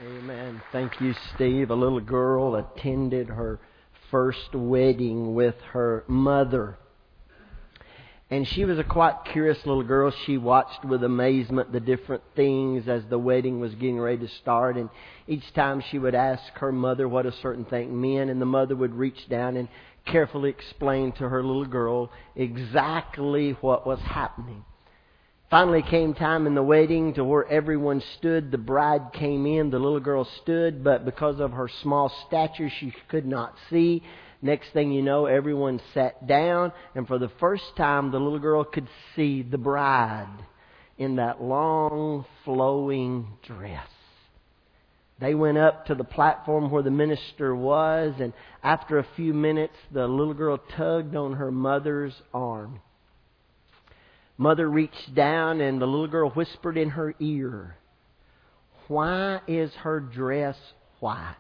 Amen. Thank you, Steve. A little girl attended her first wedding with her mother. And she was a quite curious little girl. She watched with amazement the different things as the wedding was getting ready to start. And each time she would ask her mother what a certain thing meant. And the mother would reach down and carefully explain to her little girl exactly what was happening. Finally came time in the wedding to where everyone stood. The bride came in. The little girl stood, but because of her small stature, she could not see. Next thing you know, everyone sat down, and for the first time, the little girl could see the bride in that long, flowing dress. They went up to the platform where the minister was, and after a few minutes, the little girl tugged on her mother's arm. Mother reached down, and the little girl whispered in her ear, "Why is her dress white?"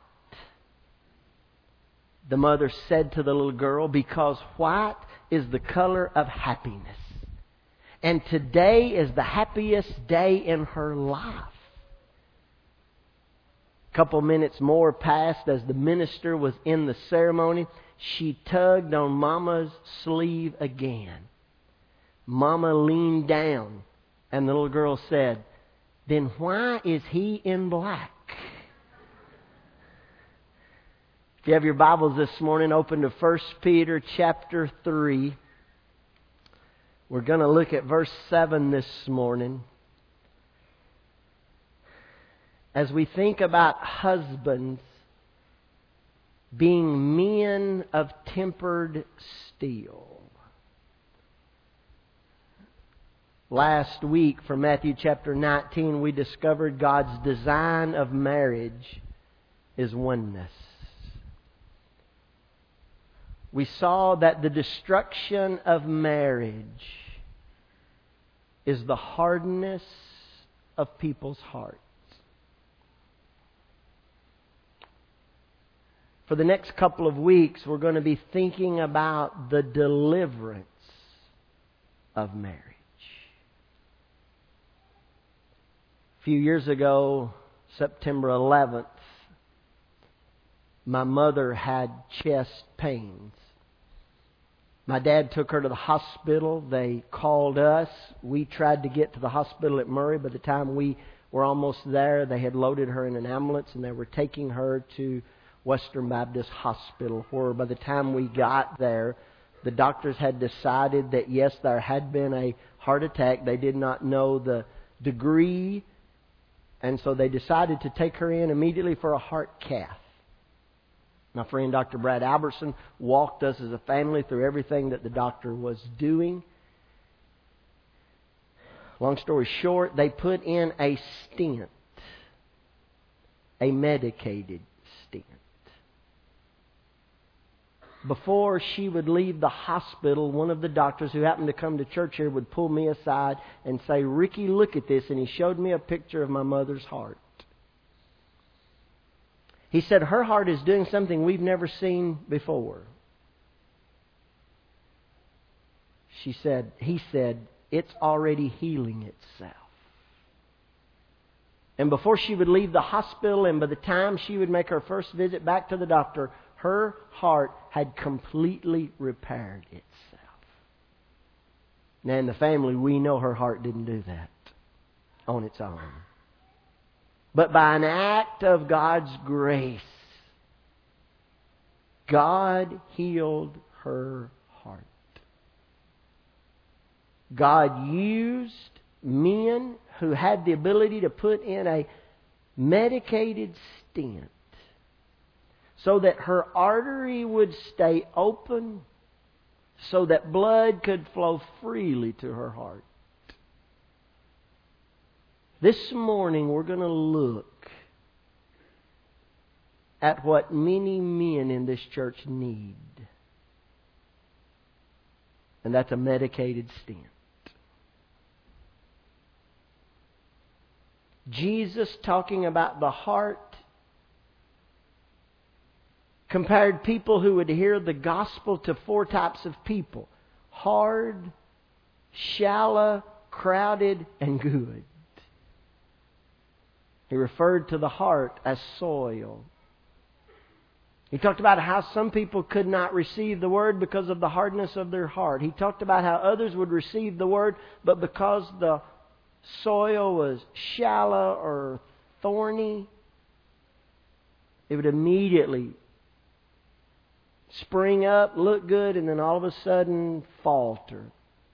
The mother said to the little girl, "Because white is the color of happiness. And today is the happiest day in her life." A couple minutes more passed as the minister was in the ceremony. She tugged on Mama's sleeve again. Mama leaned down, and the little girl said, "Then why is he in black?" If you have your Bibles this morning, open to 1 Peter chapter 3. We're going to look at verse 7 this morning. As we think about husbands being men of tempered steel. Last week from Matthew chapter 19, we discovered God's design of marriage is oneness. We saw that the destruction of marriage is the hardness of people's hearts. For the next couple of weeks, we're going to be thinking about the deliverance of marriage. A few years ago, September 11th, my mother had chest pains. My dad took her to the hospital. They called us. We tried to get to the hospital at Murray. By the time we were almost there, they had loaded her in an ambulance and they were taking her to Western Baptist Hospital, where by the time we got there, the doctors had decided that yes, there had been a heart attack. They did not know the degree, and so they decided to take her in immediately for a heart cath. My friend Dr. Brad Albertson walked us as a family through everything that the doctor was doing. Long story short, they put in a stent, a medicated stent. Before she would leave the hospital, one of the doctors who happened to come to church here would pull me aside and say, "Ricky, look at this." And he showed me a picture of my mother's heart. He said, "Her heart is doing something we've never seen before." He said, "It's already healing itself." And before she would leave the hospital, and by the time she would make her first visit back to the doctor, her heart had completely repaired itself. Now in the family, we know her heart didn't do that on its own. But by an act of God's grace, God healed her heart. God used men who had the ability to put in a medicated stent so that her artery would stay open, so that blood could flow freely to her heart. This morning we're going to look at what many men in this church need. And that's a medicated stent. Jesus, talking about the heart, compared people who would hear the gospel to four types of people: hard, shallow, crowded, and good. He referred to the heart as soil. He talked about how some people could not receive the Word because of the hardness of their heart. He talked about how others would receive the Word, but because the soil was shallow or thorny, it would immediately spring up, look good, and then all of a sudden falter.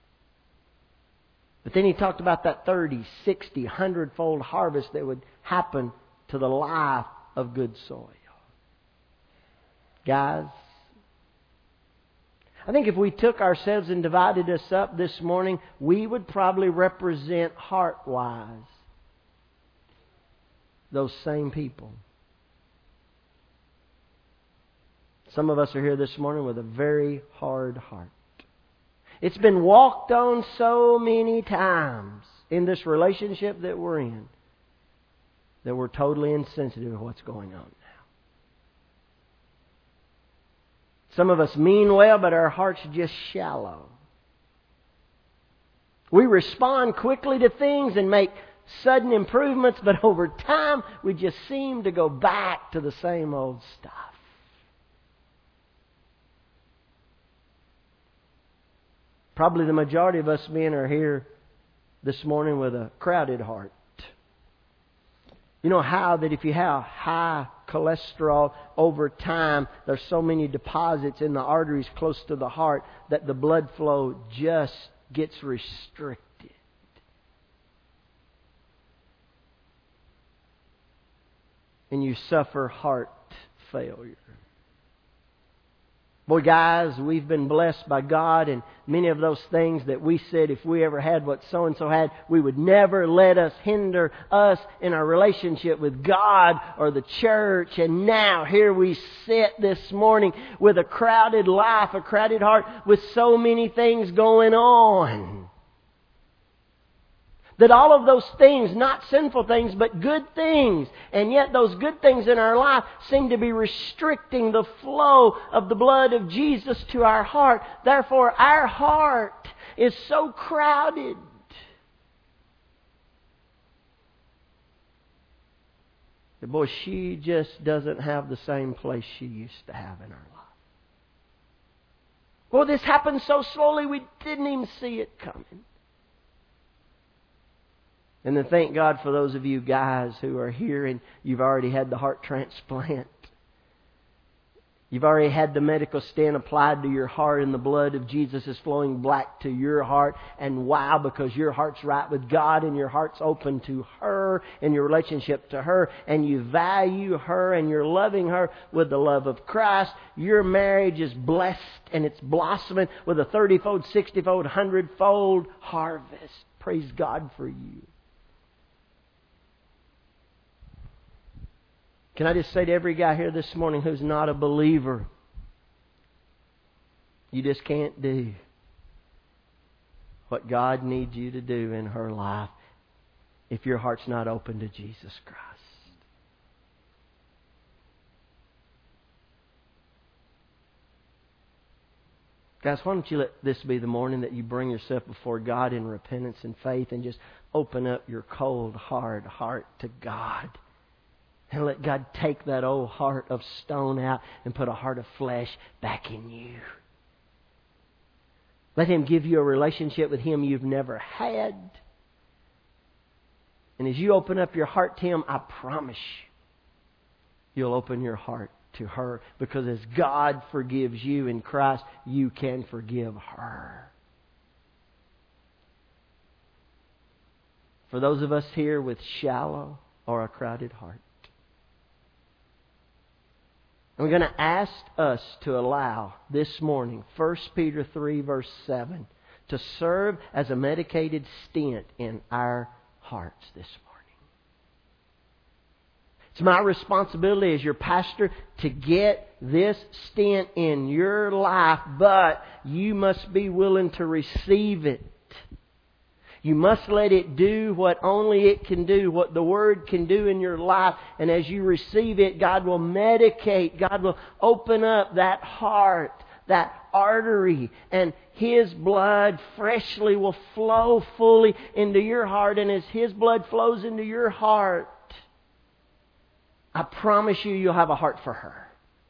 But then he talked about that 30, 60, 100-fold harvest that would happen to the life of good soil. Guys, I think if we took ourselves and divided us up this morning, we would probably represent heart-wise those same people. Some of us are here this morning with a very hard heart. It's been walked on so many times in this relationship that we're in that we're totally insensitive to what's going on now. Some of us mean well, but our heart's just shallow. We respond quickly to things and make sudden improvements, but over time we just seem to go back to the same old stuff. Probably the majority of us men are here this morning with a crowded heart. You know how that if you have high cholesterol over time, there's so many deposits in the arteries close to the heart that the blood flow just gets restricted. And you suffer heart failure. Boy, guys, we've been blessed by God, and many of those things that we said if we ever had what so-and-so had, we would never let us hinder us in our relationship with God or the church. And now here we sit this morning with a crowded life, a crowded heart, with so many things going on. That all of those things, not sinful things, but good things, and yet those good things in our life seem to be restricting the flow of the blood of Jesus to our heart. Therefore, our heart is so crowded. That, boy, she just doesn't have the same place she used to have in our life. Well, this happened so slowly we didn't even see it coming. And then thank God for those of you guys who are here and you've already had the heart transplant. You've already had the medical stent applied to your heart and the blood of Jesus is flowing back to your heart. And wow, because your heart's right with God and your heart's open to her and your relationship to her and you value her and you're loving her with the love of Christ. Your marriage is blessed and it's blossoming with a 30-fold, 60-fold, 100-fold harvest. Praise God for you. Can I just say to every guy here this morning who's not a believer, you just can't do what God needs you to do in her life if your heart's not open to Jesus Christ. Guys, why don't you let this be the morning that you bring yourself before God in repentance and faith and just open up your cold, hard heart to God. And let God take that old heart of stone out and put a heart of flesh back in you. Let Him give you a relationship with Him you've never had. And as you open up your heart to Him, I promise you'll open your heart to her. Because as God forgives you in Christ, you can forgive her. For those of us here with shallow or a crowded heart, I'm going to ask us to allow this morning 1 Peter 3 verse 7 to serve as a medicated stent in our hearts this morning. It's my responsibility as your pastor to get this stent in your life, but you must be willing to receive it. You must let it do what only it can do, what the Word can do in your life. And as you receive it, God will medicate. God will open up that heart, that artery, and His blood freshly will flow fully into your heart. And as His blood flows into your heart, I promise you, you'll have a heart for her.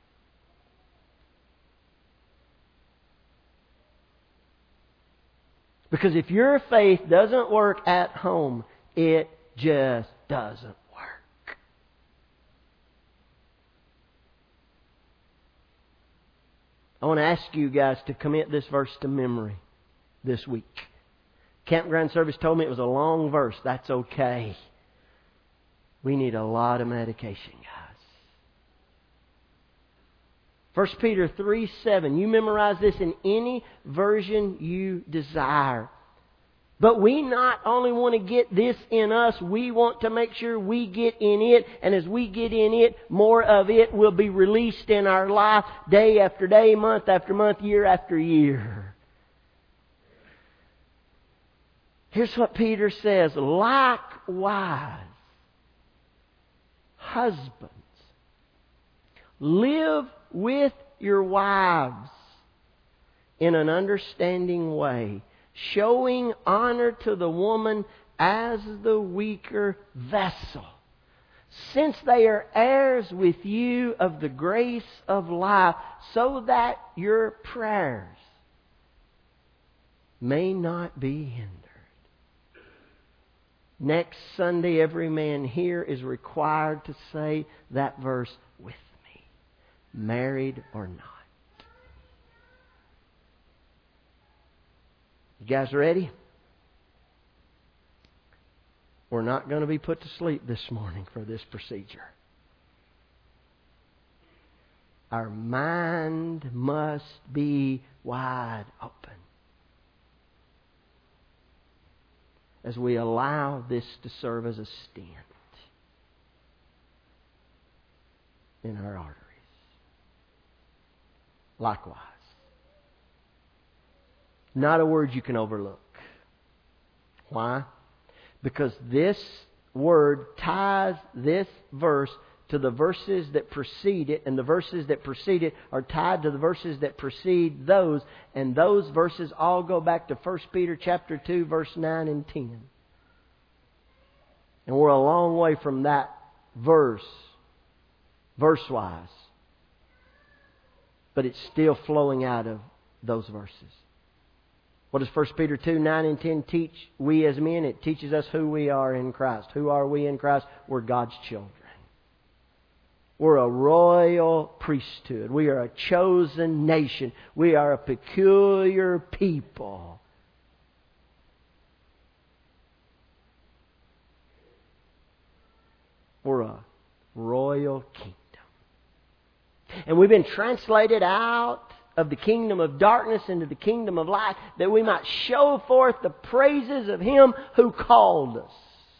Because if your faith doesn't work at home, it just doesn't work. I want to ask you guys to commit this verse to memory this week. Campground service told me it was a long verse. That's okay. We need a lot of medication, guys. 1 Peter 3:7. You memorize this in any version you desire. But we not only want to get this in us, we want to make sure we get in it. And as we get in it, more of it will be released in our life day after day, month after month, year after year. Here's what Peter says. Likewise, husbands, live with your wives in an understanding way, showing honor to the woman as the weaker vessel, since they are heirs with you of the grace of life, so that your prayers may not be hindered. Next Sunday, every man here is required to say that verse with me, married or not. You guys ready? We're not going to be put to sleep this morning for this procedure. Our mind must be wide open as we allow this to serve as a stent in our arteries. Likewise. Not a word you can overlook. Why? Because this word ties this verse to the verses that precede it, and the verses that precede it are tied to the verses that precede those, and those verses all go back to 1 Peter chapter 2, verse 9 and 10. And we're a long way from that verse-wise. But it's still flowing out of those verses. What does 1 Peter 2, 9 and 10 teach we as men? It teaches us who we are in Christ. Who are we in Christ? We're God's children. We're a royal priesthood. We are a chosen nation. We are a peculiar people. We're a royal kingdom. And we've been translated out of the kingdom of darkness into the kingdom of light, that we might show forth the praises of Him who called us.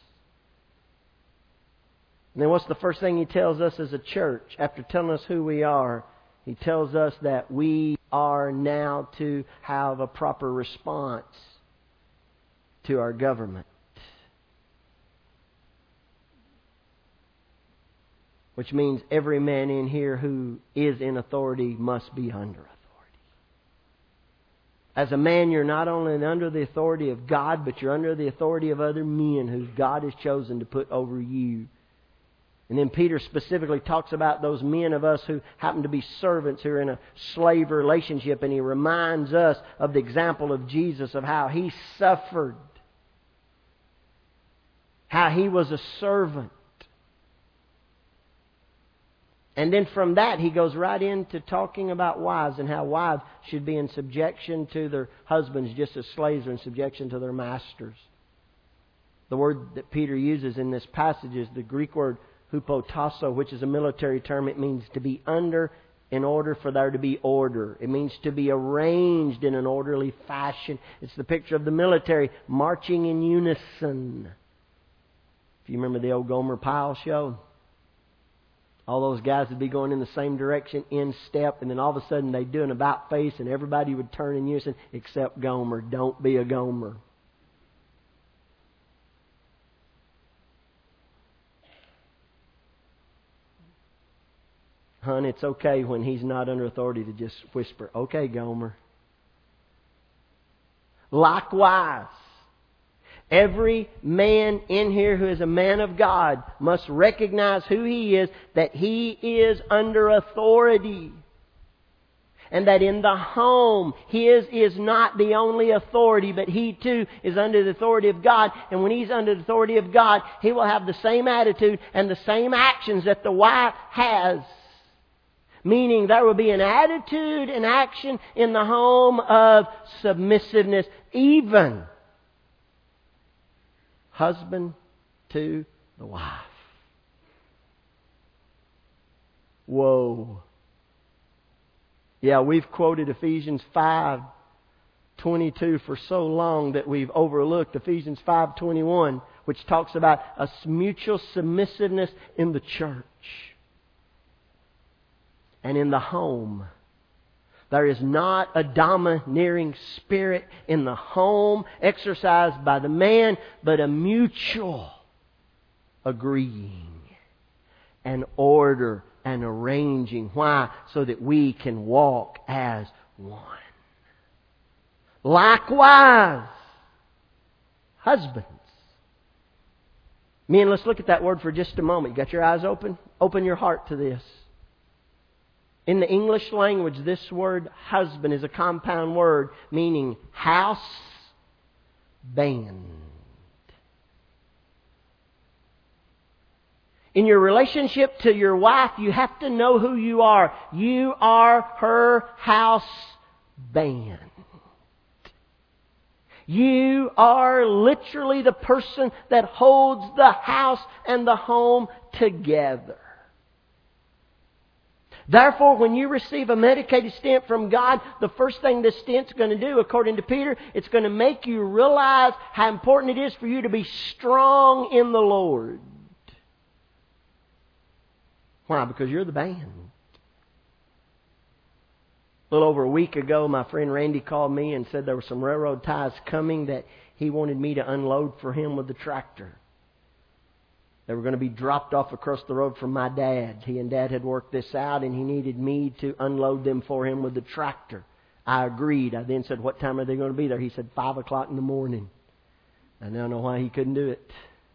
And then what's the first thing He tells us as a church? After telling us who we are, He tells us that we are now to have a proper response to our government. Which means every man in here who is in authority must be under authority. As a man, you're not only under the authority of God, but you're under the authority of other men who God has chosen to put over you. And then Peter specifically talks about those men of us who happen to be servants who are in a slave relationship. And he reminds us of the example of Jesus, of how He suffered. How He was a servant. And then from that, he goes right into talking about wives and how wives should be in subjection to their husbands just as slaves are in subjection to their masters. The word that Peter uses in this passage is the Greek word hupotasso, which is a military term. It means to be under in order for there to be order. It means to be arranged in an orderly fashion. It's the picture of the military marching in unison. If you remember the old Gomer Pyle show, all those guys would be going in the same direction in step, and then all of a sudden they'd do an about face and everybody would turn in unison except Gomer. Don't be a Gomer. Hon, it's okay when he's not under authority to just whisper, "Okay, Gomer." Likewise, Every man in here who is a man of God must recognize who he is, that he is under authority. And that in the home, his is not the only authority, but he too is under the authority of God. And when he's under the authority of God, he will have the same attitude and the same actions that the wife has. Meaning there will be an attitude and action in the home of submissiveness, even husband to the wife. Whoa. Yeah, we've quoted Ephesians 5:22 for so long that we've overlooked Ephesians 5:21, which talks about a mutual submissiveness in the church and in the home. There is not a domineering spirit in the home exercised by the man, but a mutual agreeing and order and arranging. Why? So that we can walk as one. Likewise, husbands. Men, let's look at that word for just a moment. You got your eyes open? Open your heart to this. In the English language, this word husband is a compound word meaning house, band. In your relationship to your wife, you have to know who you are. You are her house band. You are literally the person that holds the house and the home together. Therefore, when you receive a medicated stent from God, the first thing this stent's going to do, according to Peter, it's going to make you realize how important it is for you to be strong in the Lord. Why? Because you're the band. A little over a week ago, my friend Randy called me and said there were some railroad ties coming that he wanted me to unload for him with the tractor. They were going to be dropped off across the road from my dad. He and Dad had worked this out, and he needed me to unload them for him with the tractor. I agreed. I then said, "What time are they going to be there?" He said, 5 o'clock in the morning. I now know why he couldn't do it.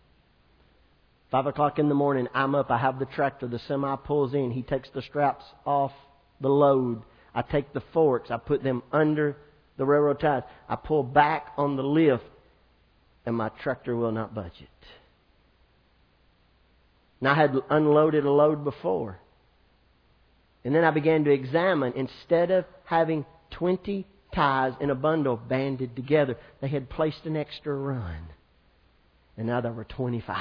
5 o'clock in the morning, I'm up. I have the tractor. The semi pulls in. He takes the straps off the load. I take the forks. I put them under the railroad ties. I pull back on the lift, and my tractor will not budge it. Now, I had unloaded a load before. And then I began to examine. Instead of having 20 ties in a bundle banded together, they had placed an extra run. And now there were 25.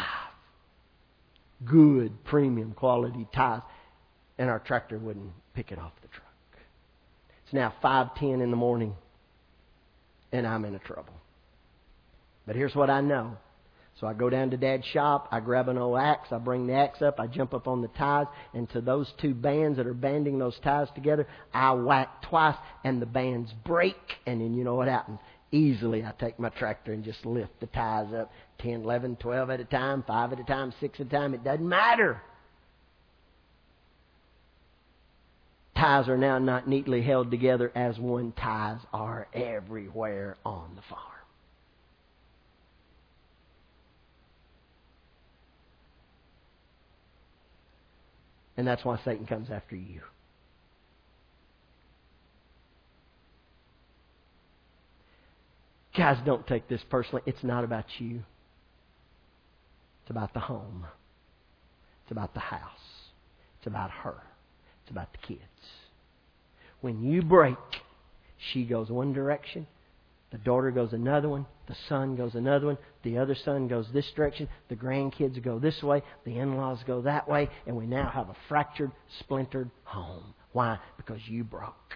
Good, premium quality ties. And our tractor wouldn't pick it off the truck. It's now 5:10 in the morning. And I'm in trouble. But here's what I know. So I go down to Dad's shop, I grab an old axe, I bring the axe up, I jump up on the ties, and to those two bands that are banding those ties together, I whack twice, and the bands break, and then you know what happens. Easily I take my tractor and just lift the ties up 10, 11, 12 at a time, 5 at a time, 6 at a time. It doesn't matter. Ties are now not neatly held together as one. Ties are everywhere on the farm. And that's why Satan comes after you. Guys, don't take this personally. It's not about you. It's about the home. It's about the house. It's about her. It's about the kids. When you break, she goes one direction, the daughter goes another one, the son goes another one, the other son goes this direction, the grandkids go this way, the in-laws go that way, and we now have a fractured, splintered home. Why? Because you broke.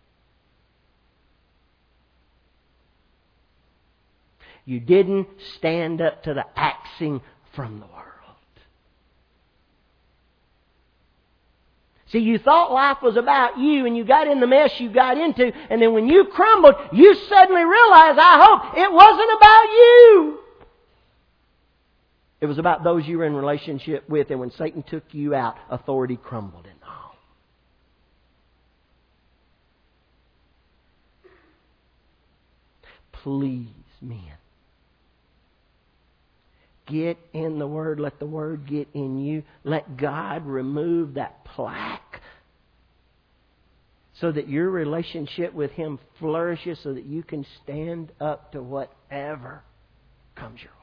You didn't stand up to the axing from the world. See, you thought life was about you, and you got in the mess you got into, and then when you crumbled, you suddenly realized, I hope, it wasn't about you. It was about those you were in relationship with, and when Satan took you out, authority crumbled in the home. Please, men, Get in the Word. Let the Word get in you. Let God remove that plaque so that your relationship with Him flourishes, so that you can stand up to whatever comes your way.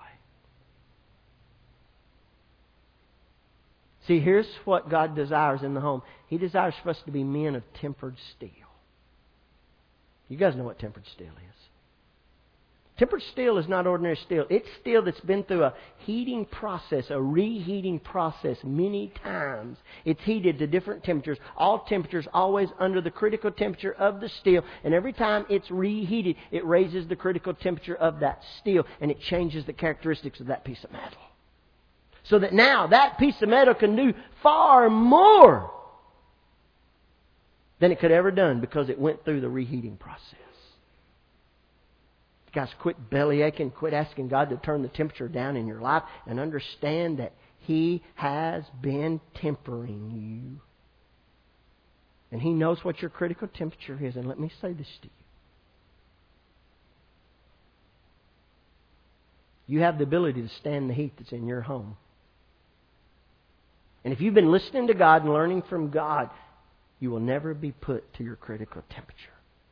See, here's what God desires in the home. He desires for us to be men of tempered steel. You guys know what tempered steel is. Tempered steel is not ordinary steel. It's steel that's been through a heating process, a reheating process many times. It's heated to different temperatures. All temperatures always under the critical temperature of the steel. And every time it's reheated, it raises the critical temperature of that steel. And it changes the characteristics of that piece of metal. So that now that piece of metal can do far more than it could ever done because it went through the reheating process. Guys, quit belly aching. Quit asking God to turn the temperature down in your life and understand that He has been tempering you. And He knows what your critical temperature is. And let me say this to you. You have the ability to stand the heat that's in your home. And if you've been listening to God and learning from God, you will never be put to your critical temperature.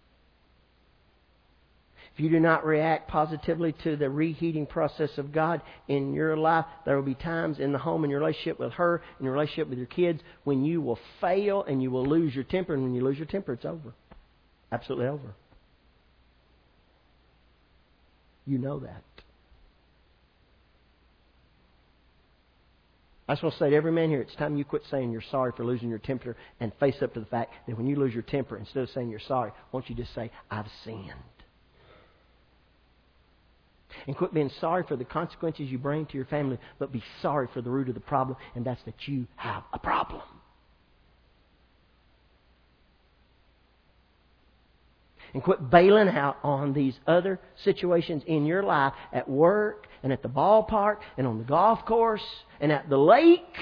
If you do not react positively to the reheating process of God in your life, there will be times in the home, in your relationship with her, in your relationship with your kids, when you will fail and you will lose your temper. And when you lose your temper, it's over. Absolutely over. You know that. I just want to say to every man here, it's time you quit saying you're sorry for losing your temper and face up to the fact that when you lose your temper, instead of saying you're sorry, why don't you just say, I've sinned. And quit being sorry for the consequences you bring to your family, but be sorry for the root of the problem, and that's that you have a problem. And quit bailing out on these other situations in your life at work and at the ballpark and on the golf course and at the lake.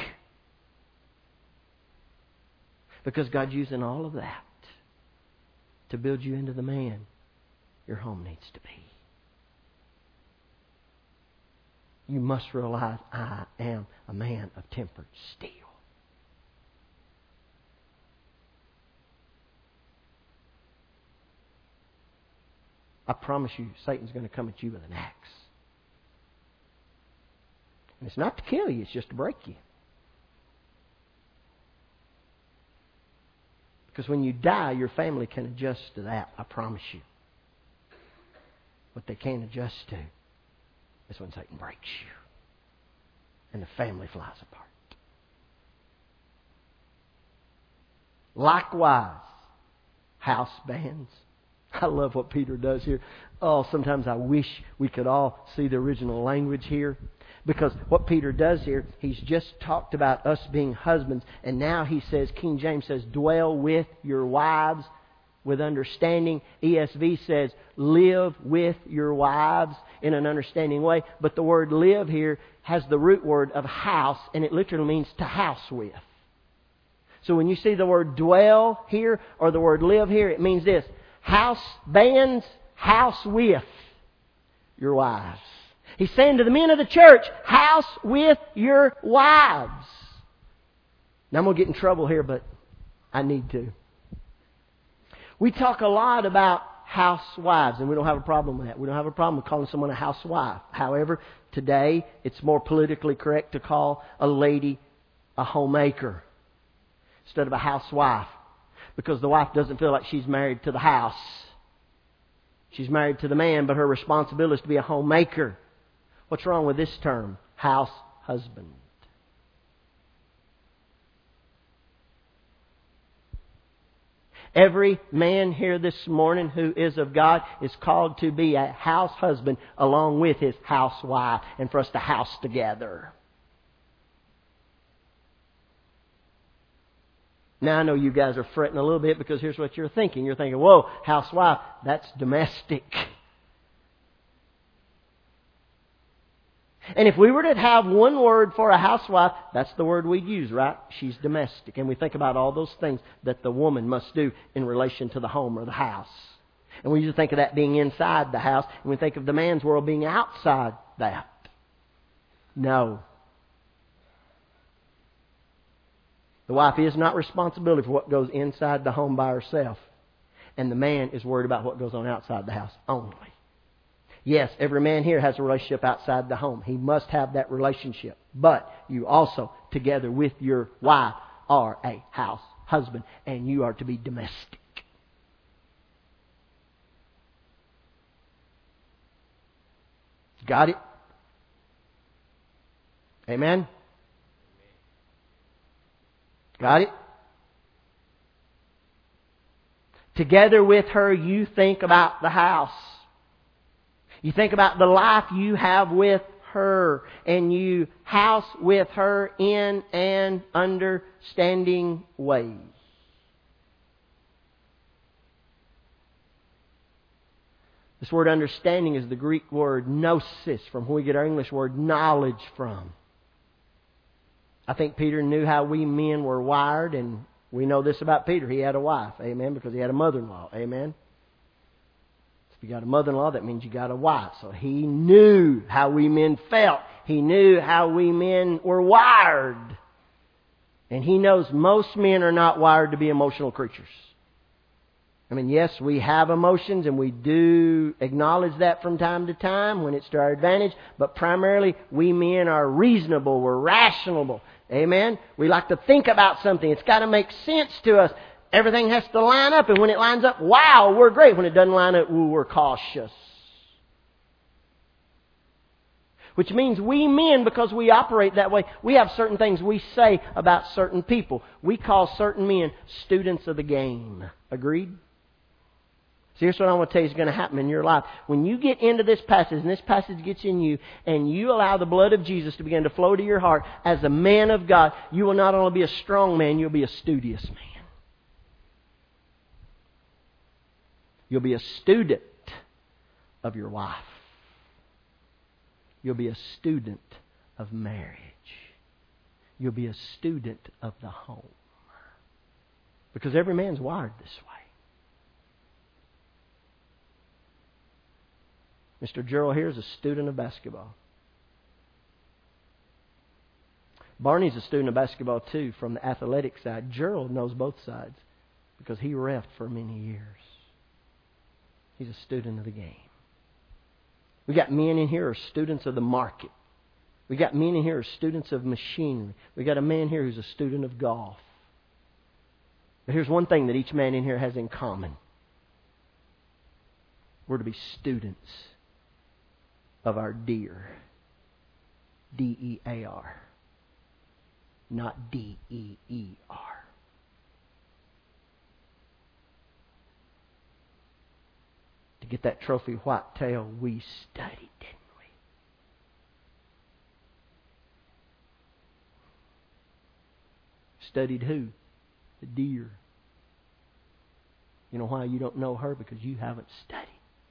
Because God's using all of that to build you into the man your home needs to be. You must realize I am a man of tempered steel. I promise you, Satan's going to come at you with an axe. And it's not to kill you, it's just to break you. Because when you die, your family can adjust to that, I promise you. What they can't adjust to is when Satan breaks you and the family flies apart. Likewise, house bands. I love what Peter does here. Oh, sometimes I wish we could all see the original language here. Because what Peter does here, he's just talked about us being husbands. And now he says, King James says, dwell with your wives with understanding. ESV says, live with your wives in an understanding way. But the word live here has the root word of house, and it literally means to house with. So when you see the word dwell here or the word live here, it means this. House bands, house with your wives. He's saying to the men of the church, house with your wives. Now I'm going to get in trouble here, but I need to. We talk a lot about housewives, and we don't have a problem with that. We don't have a problem with calling someone a housewife. However, today it's more politically correct to call a lady a homemaker instead of a housewife. Because the wife doesn't feel like she's married to the house. She's married to the man, but her responsibility is to be a homemaker. What's wrong with this term? House husband. Every man here this morning who is of God is called to be a house husband along with his housewife and for us to house together. Now I know you guys are fretting a little bit because here's what you're thinking. You're thinking, whoa, housewife, that's domestic. And if we were to have one word for a housewife, that's the word we'd use, right? She's domestic. And we think about all those things that the woman must do in relation to the home or the house. And we usually think of that being inside the house. And we think of the man's world being outside that. No. The wife is not responsible for what goes inside the home by herself. And the man is worried about what goes on outside the house only. Yes, every man here has a relationship outside the home. He must have that relationship. But you also, together with your wife, are a house husband. And you are to be domestic. Got it? Amen? Got it? Together with her, you think about the house. You think about the life you have with her. And you house with her in an understanding way. This word understanding is the Greek word gnosis, from where we get our English word knowledge from. I think Peter knew how we men were wired, and we know this about Peter. He had a wife, amen, because he had a mother-in-law, amen. If you got a mother-in-law, that means you got a wife. So he knew how we men felt. He knew how we men were wired. And he knows most men are not wired to be emotional creatures. I mean, yes, we have emotions, and we do acknowledge that from time to time when it's to our advantage. But primarily, we men are reasonable. We're rational. Amen? We like to think about something. It's got to make sense to us. Everything has to line up. And when it lines up, wow, we're great. When it doesn't line up, ooh, we're cautious. Which means we men, because we operate that way, we have certain things we say about certain people. We call certain men students of the game. Agreed? So here's what I want to tell you is going to happen in your life. When you get into this passage, and this passage gets in you, and you allow the blood of Jesus to begin to flow to your heart, as a man of God, you will not only be a strong man, you'll be a studious man. You'll be a student of your wife. You'll be a student of marriage. You'll be a student of the home. Because every man's wired this way. Mr. Gerald here is a student of basketball. Barney's a student of basketball too, from the athletic side. Gerald knows both sides because he reffed for many years. He's a student of the game. We got men in here who are students of the market. We got men in here who are students of machinery. We got a man here who's a student of golf. But here's one thing that each man in here has in common. We're to be students of our dear. D-E-A-R. Not D-E-E-R. To get that trophy whitetail, we studied, didn't we? Studied who? The deer. You know why you don't know her? Because you haven't studied.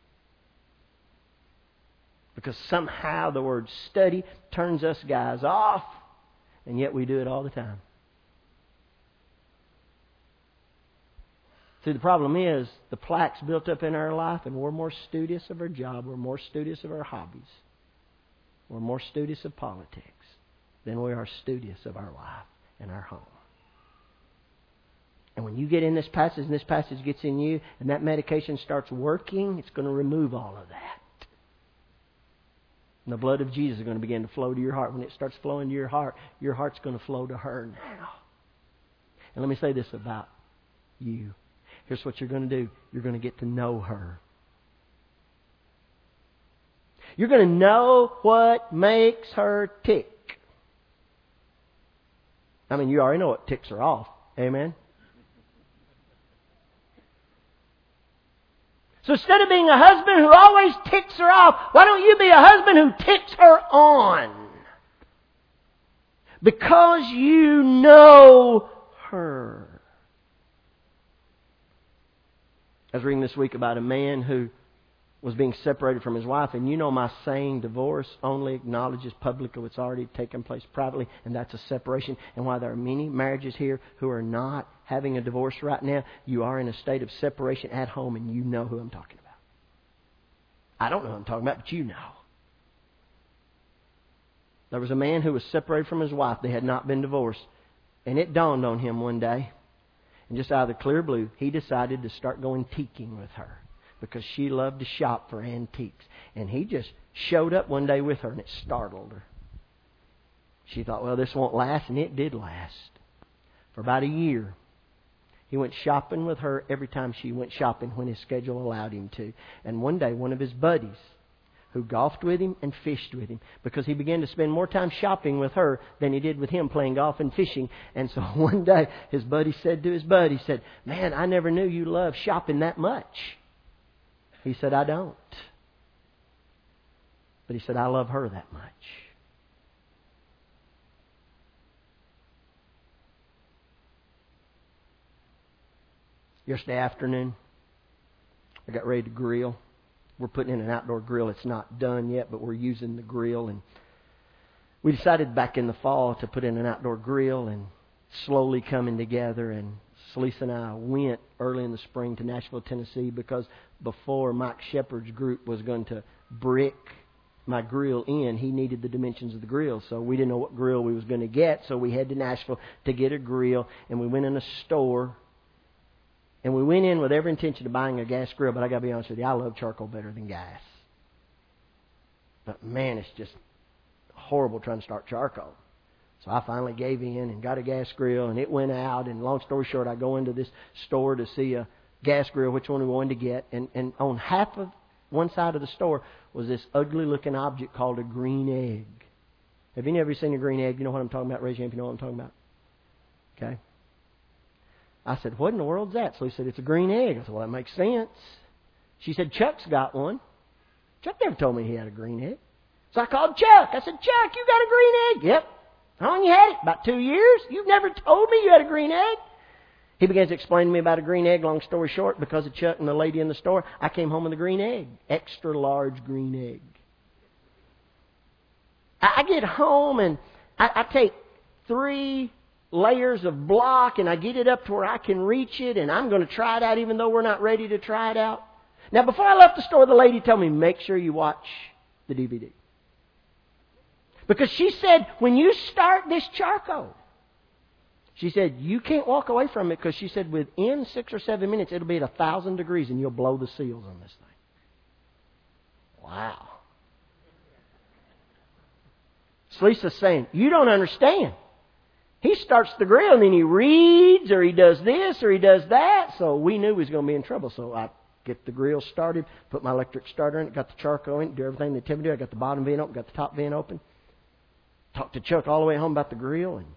Because somehow the word study turns us guys off, and yet we do it all the time. See, the problem is the plaque's built up in our life, and we're more studious of our job, we're more studious of our hobbies, we're more studious of politics than we are studious of our life and our home. And when you get in this passage, and this passage gets in you, and that medication starts working, it's going to remove all of that. And the blood of Jesus is going to begin to flow to your heart. When it starts flowing to your heart's going to flow to her now. And let me say this about you. Here's what you're going to do. You're going to get to know her. You're going to know what makes her tick. I mean, you already know what ticks her off. Amen? So instead of being a husband who always ticks her off, why don't you be a husband who ticks her on? Because you know her. I was reading this week about a man who was being separated from his wife. And you know my saying, divorce only acknowledges publicly what's already taken place privately. And that's a separation. And while there are many marriages here who are not having a divorce right now, you are in a state of separation at home, and you know who I'm talking about. I don't know who I'm talking about, but you know. There was a man who was separated from his wife. They had not been divorced. And it dawned on him one day, and just out of the clear blue, he decided to start going teaking with her because she loved to shop for antiques. And he just showed up one day with her, and it startled her. She thought, well, this won't last, and it did last. For about a year, he went shopping with her every time she went shopping when his schedule allowed him to. And one day, one of his buddies, who golfed with him and fished with him, because he began to spend more time shopping with her than he did with him playing golf and fishing. And so one day, his buddy said to his buddy, he said, man, I never knew you loved shopping that much. He said, I don't. But he said, I love her that much. Yesterday afternoon, I got ready to grill. We're putting in an outdoor grill. It's not done yet, but we're using the grill. And we decided back in the fall to put in an outdoor grill, and slowly coming together. And Lisa and I went early in the spring to Nashville, Tennessee, because before Mike Shepard's group was going to brick my grill in, he needed the dimensions of the grill. So we didn't know what grill we was going to get, so we headed to Nashville to get a grill. And we went in a store. And we went in with every intention of buying a gas grill, but I got to be honest with you, I love charcoal better than gas. But man, it's just horrible trying to start charcoal. So I finally gave in and got a gas grill, and it went out. And long story short, I go into this store to see a gas grill, which one we wanted to get. And on half of one side of the store was this ugly-looking object called a green egg. Have you ever seen a green egg? You know what I'm talking about? Raise your hand if you know what I'm talking about. Okay. I said, what in the world's that? So he said, it's a green egg. I said, well, that makes sense. She said, Chuck's got one. Chuck never told me he had a green egg. So I called Chuck. I said, Chuck, you got a green egg? Yep. How long you had it? About 2 years. You've never told me you had a green egg. He began to explain to me about a green egg. Long story short, because of Chuck and the lady in the store, I came home with a green egg. Extra large green egg. I get home and I take 3 layers of block, and I get it up to where I can reach it, and I'm going to try it out even though we're not ready to try it out. Now, before I left the store, the lady told me, make sure you watch the DVD. Because she said, when you start this charcoal, she said, you can't walk away from it, because she said within 6 or 7 minutes, it'll be at 1,000 degrees, and you'll blow the seals on this thing. Wow. So Lisa's saying, you don't understand. He starts the grill, and then he reads, or he does this, or he does that. So we knew he was going to be in trouble. So I get the grill started, put my electric starter in it, got the charcoal in it, do everything they tell me to do. I got the bottom vent open, got the top vent open. Talked to Chuck all the way home about the grill, and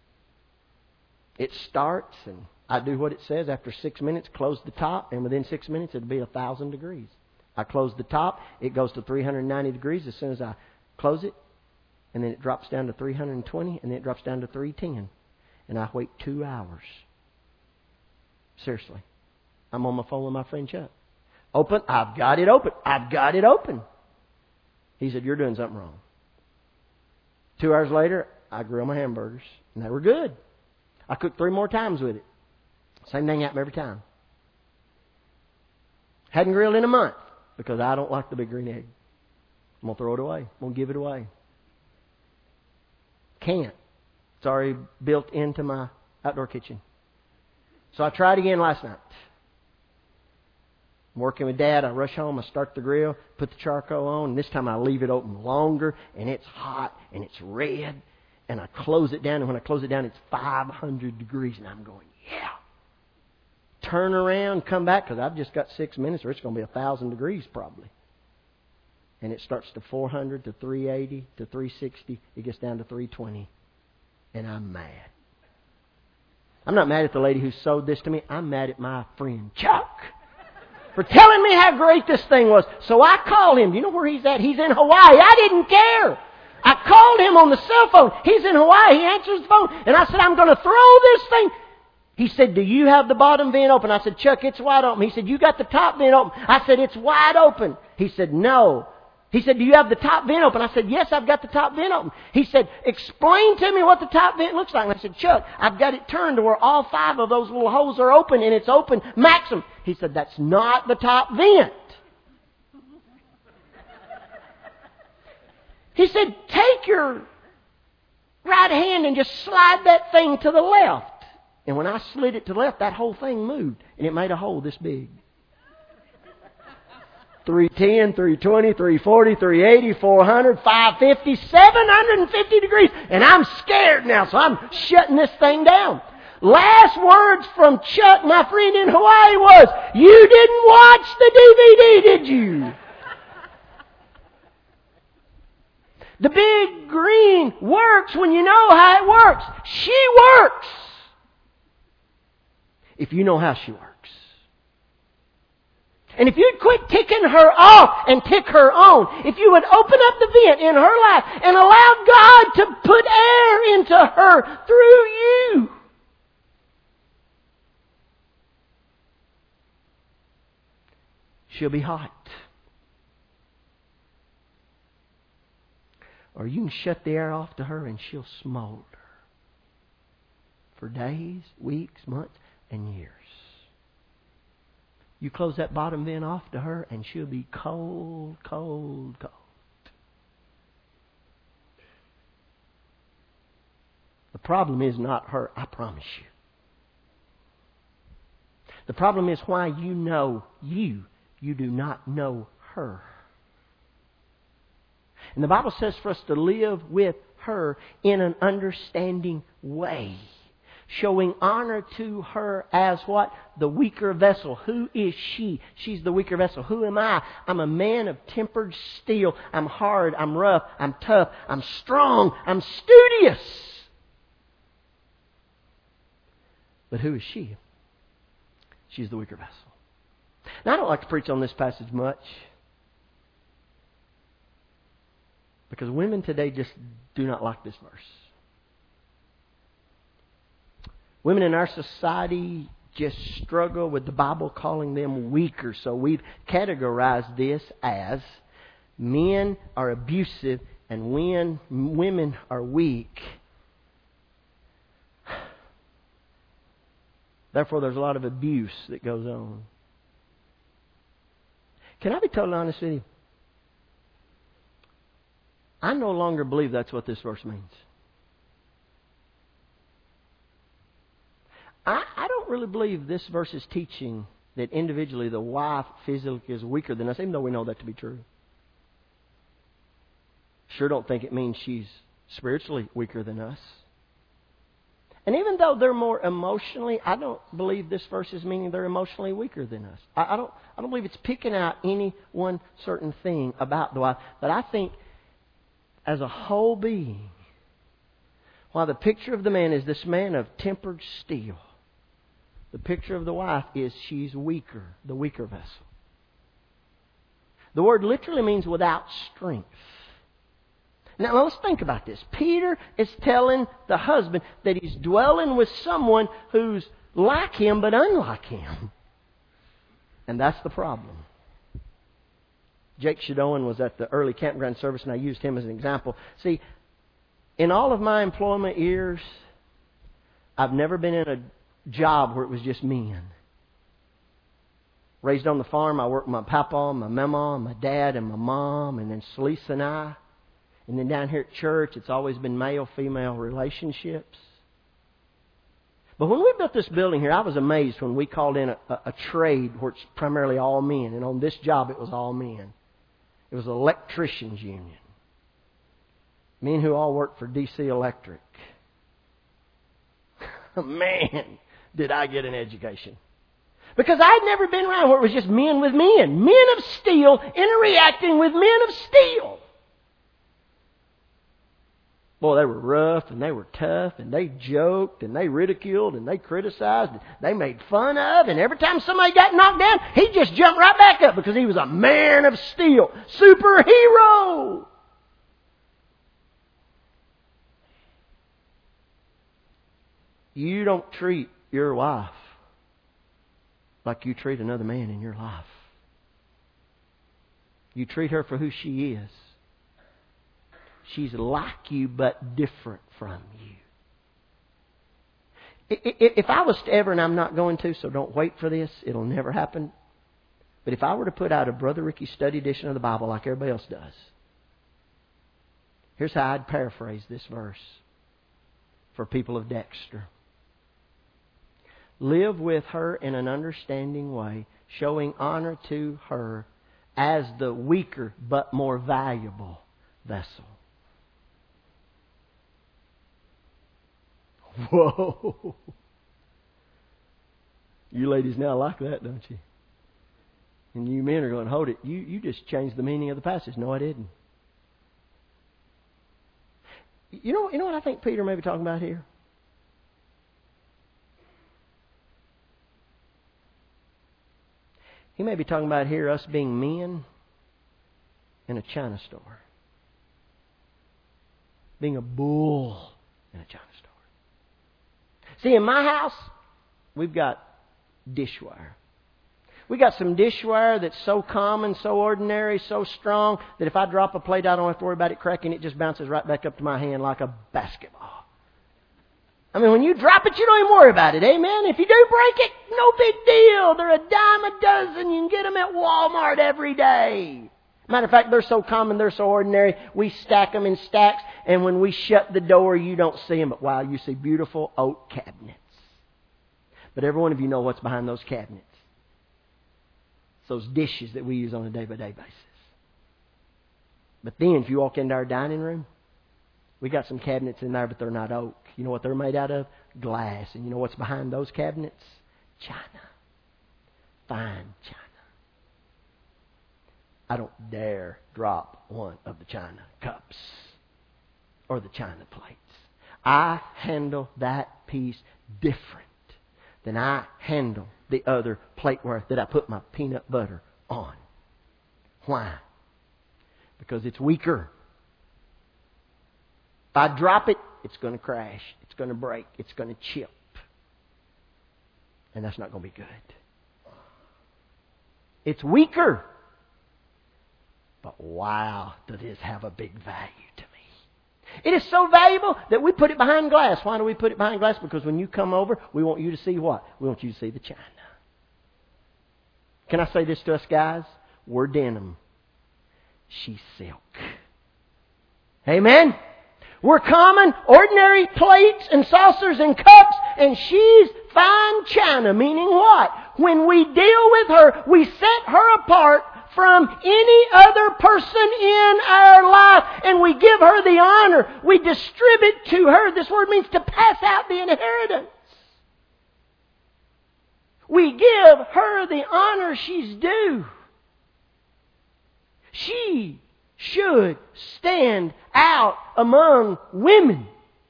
it starts, and I do what it says. After 6 minutes, close the top, and within 6 minutes, it'll be 1,000 degrees. I close the top, it goes to 390 degrees as soon as I close it. And then it drops down to 320, and then it drops down to 310. And I wait 2 hours. Seriously. I'm on my phone with my friend Chuck. Open. I've got it open. I've got it open. He said, you're doing something wrong. 2 hours later, I grill my hamburgers. And they were good. I cooked 3 more times with it. Same thing happened every time. Hadn't grilled in a month because I don't like the big green egg. I'm going to throw it away. I'm going to give it away. Can't. It's already built into my outdoor kitchen. So I tried again last night. I'm working with Dad. I rush home. I start the grill, put the charcoal on. And this time I leave it open longer. And it's hot. And it's red. And I close it down. And when I close it down, it's 500 degrees. And I'm going, yeah. Turn around, come back. Because I've just got 6 minutes. Or it's going to be 1,000 degrees probably. And it starts to 400, to 380, to 360. It gets down to 320. And I'm mad. I'm not mad at the lady who sold this to me. I'm mad at my friend Chuck for telling me how great this thing was. So I called him. Do you know where he's at? He's in Hawaii. I didn't care. I called him on the cell phone. He's in Hawaii. He answers the phone. And I said, I'm going to throw this thing. He said, do you have the bottom vent open? I said, Chuck, it's wide open. He said, you got the top vent open? I said, it's wide open. He said, no. He said, do you have the top vent open? I said, yes, I've got the top vent open. He said, explain to me what the top vent looks like. And I said, Chuck, I've got it turned to where all 5 of those little holes are open, and it's open maximum. He said, that's not the top vent. He said, take your right hand and just slide that thing to the left. And when I slid it to the left, that whole thing moved. And it made a hole this big. 310, 320, 340, 380, 400, 550, 750 degrees. And I'm scared now, so I'm shutting this thing down. Last words from Chuck, my friend in Hawaii, was, "You didn't watch the DVD, did you?" The big green works when you know how it works. She works if you know how she works. And if you'd quit ticking her off and tick her on, if you would open up the vent in her life and allow God to put air into her through you, she'll be hot. Or you can shut the air off to her and she'll smolder for days, weeks, months, and years. You close that bottom vent off to her and she'll be cold, cold, cold. The problem is not her, I promise you. The problem is why you know you do not know her. And the Bible says for us to live with her in an understanding way, showing honor to her as what? The weaker vessel. Who is she? She's the weaker vessel. Who am I? I'm a man of tempered steel. I'm hard. I'm rough. I'm tough. I'm strong. I'm studious. But who is she? She's the weaker vessel. Now, I don't like to preach on this passage much, because women today just do not like this verse. Women in our society just struggle with the Bible calling them weaker. So we've categorized this as men are abusive and women are weak. Therefore, there's a lot of abuse that goes on. Can I be totally honest with you? I no longer believe that's what this verse means. I don't really believe this verse is teaching that individually the wife physically is weaker than us, even though we know that to be true. Sure don't think it means she's spiritually weaker than us. And even though they're more emotionally, I don't believe this verse is meaning they're emotionally weaker than us. I don't believe it's picking out any one certain thing about the wife. But I think as a whole being, while the picture of the man is this man of tempered steel, the picture of the wife is she's weaker, the weaker vessel. The word literally means without strength. Now let's think about this. Peter is telling the husband that he's dwelling with someone who's like him but unlike him. And that's the problem. Jake Shadowan was at the early campground service, and I used him as an example. See, in all of my employment years, I've never been in a job where it was just men. Raised on the farm, I worked with my papa, my mama, my dad, and my mom, and then Celisa and I. And then down here at church, it's always been male-female relationships. But when we built this building here, I was amazed when we called in a trade where it's primarily all men. And on this job, it was all men. It was an electricians union. Men who all worked for DC Electric. Man, did I get an education. Because I'd never been around where it was just men with men. Men of steel interacting with men of steel. Boy, they were rough and they were tough and they joked and they ridiculed and they criticized and they made fun of. And every time somebody got knocked down, he just jumped right back up because he was a man of steel. Superhero! You don't treat your wife like you treat another man in your life. You treat her for who she is. She's like you, but different from you. If I was to ever, and I'm not going to, so don't wait for this, it'll never happen. But if I were to put out a Brother Ricky study edition of the Bible like everybody else does, here's how I'd paraphrase this verse. for people of Dexter. Live with her in an understanding way, showing honor to her as the weaker but more valuable vessel. Whoa! You ladies now like that, don't you? And you men are going, hold it. You just changed the meaning of the passage. No, I didn't. You know what I think Peter may be talking about here? He may be talking about here us being men in a china store. Being a bull in a china store. See, in my house, we've got dishware. We got some dishware that's so common, so ordinary, so strong, that if I drop a plate, I don't have to worry about it cracking. It just bounces right back up to my hand like a basketball. I mean, when you drop it, you don't even worry about it. Amen? If you do break it, no big deal. They're a dime a dozen. You can get them at Walmart every day. Matter of fact, they're so common, they're so ordinary. We stack them in stacks, and when we shut the door, you don't see them. But wow, you see beautiful oak cabinets. But every one of you know what's behind those cabinets. It's those dishes that we use on a day-by-day basis. But then, if you walk into our dining room, we got some cabinets in there, but they're not oak. You know what they're made out of? Glass. And you know what's behind those cabinets? China. Fine china. I don't dare drop one of the china cups or the china plates. I handle that piece different than I handle the other plateware that I put my peanut butter on. Why? Because it's weaker. If I drop it, it's going to crash. It's going to break. It's going to chip. And that's not going to be good. It's weaker. But wow, does this have a big value to me. It is so valuable that we put it behind glass. Why do we put it behind glass? Because when you come over, we want you to see what? We want you to see the china. Can I say this to us guys? We're denim. She's silk. Amen? We're common, ordinary plates and saucers and cups, and she's fine china. Meaning what? When we deal with her, we set her apart from any other person in our life, and we give her the honor. We distribute to her. This word means to pass out the inheritance. We give her the honor she's due. She should stand out among women.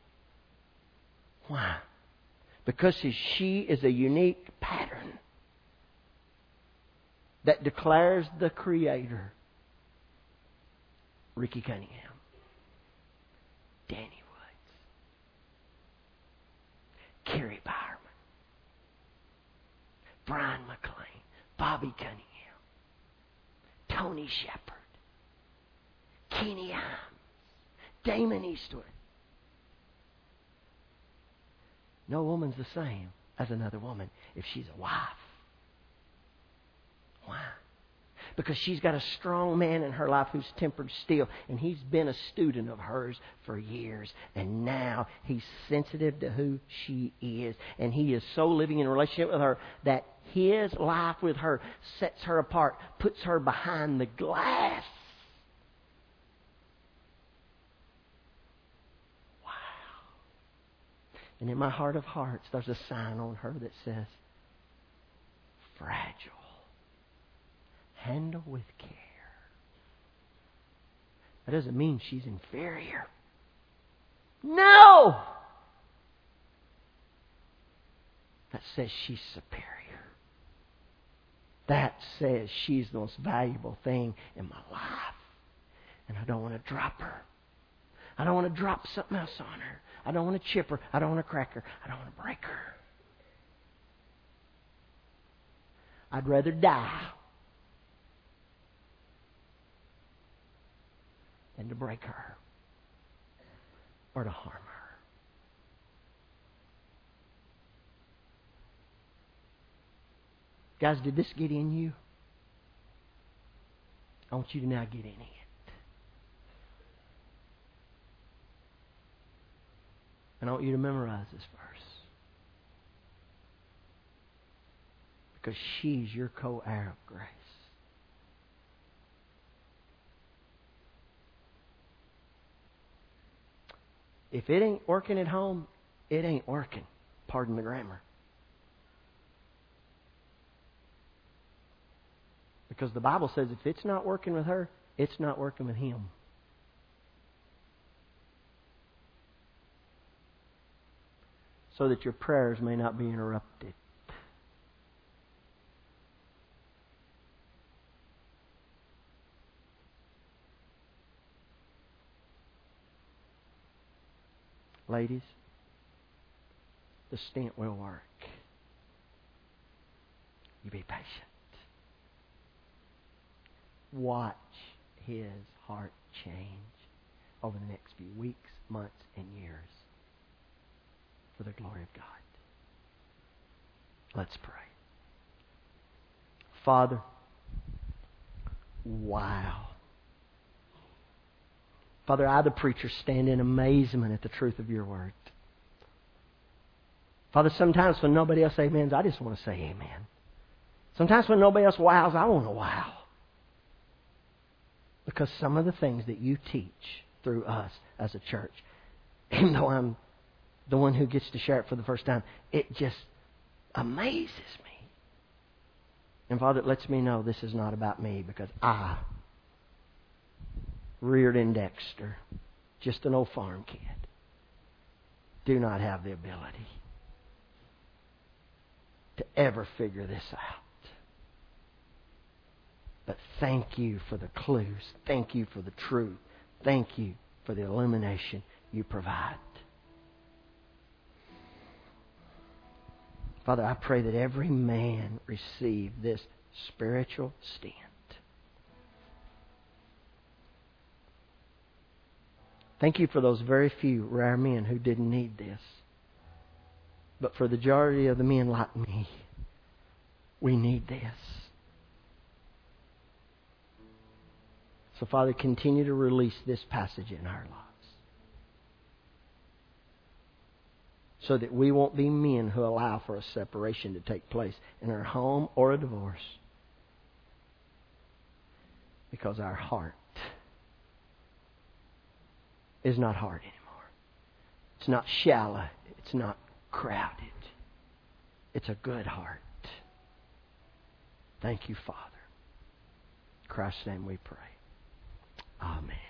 Why? Because she is a unique pattern that declares the Creator. Ricky Cunningham, Danny Woods, Carrie Byerman, Brian McLean, Bobby Cunningham, Tony Shepard, Kenny Himes, Damon Eastwood. No woman's the same as another woman if she's a wife. Why? Because she's got a strong man in her life who's tempered steel, and he's been a student of hers for years, and now he's sensitive to who she is, and he is so living in a relationship with her that his life with her sets her apart, puts her behind the glass. Wow. And in my heart of hearts, there's a sign on her that says, fragile. Handle with care. That doesn't mean she's inferior. No! That says she's superior. That says she's the most valuable thing in my life. And I don't want to drop her. I don't want to drop something else on her. I don't want to chip her. I don't want to crack her. I don't want to break her. I'd rather die than to break her or to harm her. Guys, did this get in you? I want you to now get in it. And I want you to memorize this verse. Because she's your co-heir of grace. If it ain't working at home, it ain't working. Pardon the grammar. Because the Bible says if it's not working with her, it's not working with him. So that your prayers may not be interrupted. Ladies, the stent will work. You be patient. Watch his heart change over the next few weeks, months, and years for the glory of God. Let's pray. Father, wow. Father, I, the preacher, stand in amazement at the truth of your word. Father, sometimes when nobody else amens, I just want to say amen. Sometimes when nobody else wows, I want to wow. Because some of the things that you teach through us as a church, even though I'm the one who gets to share it for the first time, it just amazes me. And Father, it lets me know this is not about me, because I, reared in Dexter, just an old farm kid, do not have the ability to ever figure this out. But thank you for the clues. Thank you for the truth. Thank you for the illumination you provide. Father, I pray that every man receive this spiritual stand. Thank you for those very few rare men who didn't need this. But for the majority of the men like me, we need this. So, Father, continue to release this passage in our lives, so that we won't be men who allow for a separation to take place in our home or a divorce, because our heart is not hard anymore. It's not shallow. It's not crowded. It's a good heart. Thank you, Father. In Christ's name we pray. Amen.